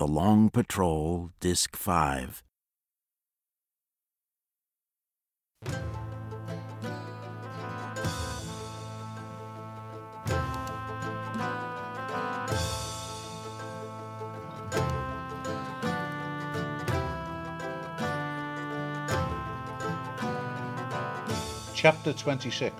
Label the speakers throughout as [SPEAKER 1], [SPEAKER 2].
[SPEAKER 1] The Long Patrol, Disc 5.
[SPEAKER 2] Chapter 26.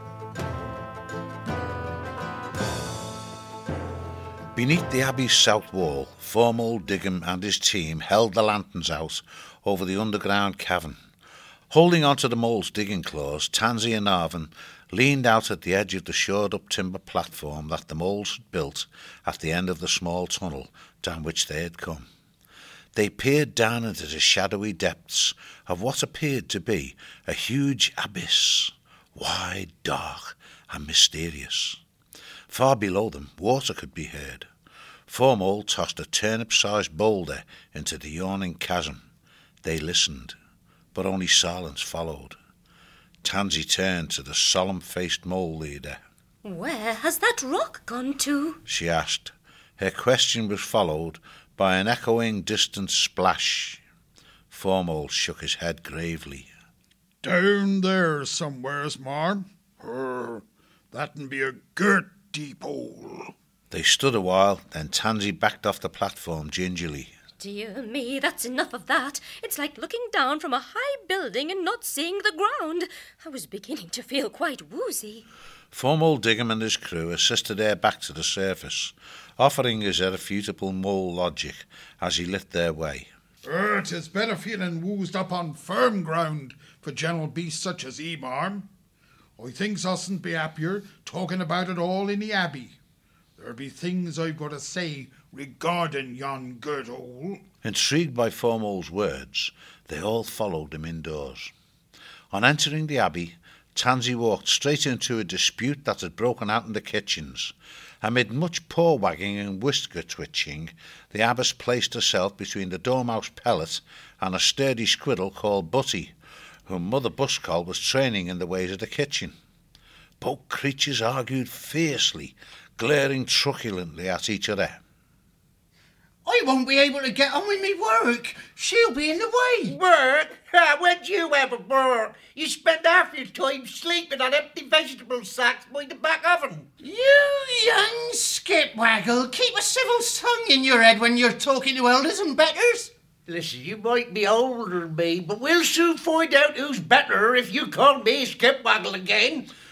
[SPEAKER 2] Beneath the Abbey's south wall, Foremold Digham and his team held the lanterns out over the underground cavern. Holding onto the mole's digging claws, Tansy and Arvin leaned out at the edge of the shored-up timber platform that the moles had built at the end of the small tunnel down which they had come. They peered down into the shadowy depths of what appeared to be a huge abyss, wide, dark, and mysterious. Far below them, water could be heard. Foremold tossed a turnip-sized boulder into the yawning chasm. They listened, but only silence followed. Tansy turned to the solemn-faced mole leader.
[SPEAKER 3] "Where has that rock gone to?"
[SPEAKER 2] she asked. Her question was followed by an echoing distant splash. Foremold shook his head gravely.
[SPEAKER 4] "Down there somewheres, marm. That'd be a girt deep hole."
[SPEAKER 2] They stood a while, then Tansy backed off the platform gingerly.
[SPEAKER 3] "Dear me, that's enough of that. It's like looking down from a high building and not seeing the ground. I was beginning to feel quite woozy."
[SPEAKER 2] Foremold Digham and his crew assisted her back to the surface, offering his irrefutable mole logic as he lit their way.
[SPEAKER 4] "'Tis better feeling woozed up on firm ground for gentle beasts such as he, marm. I thinks usn't be happier talking about it all in the Abbey. There be things I've got to say regarding yon girt hole."
[SPEAKER 2] Intrigued by Foremold's words, they all followed him indoors. On entering the Abbey, Tansy walked straight into a dispute that had broken out in the kitchens. Amid much paw-wagging and whisker-twitching, the abbess placed herself between the Dormouse Pellet and a sturdy squirrel called Butty, whom Mother Buskall was training in the ways of the kitchen. Both creatures argued fiercely, glaring truculently at each other.
[SPEAKER 5] "I won't be able to get on with me work. She'll be in the way."
[SPEAKER 6] "Work? When'd you ever work? You spend half your time sleeping on empty vegetable sacks by the back oven."
[SPEAKER 5] "You young skipwaggle, keep a civil tongue in your head when you're talking to elders and betters."
[SPEAKER 6] Listen, you might be older than me, but we'll soon find out who's better if you call me Skipwaggle again.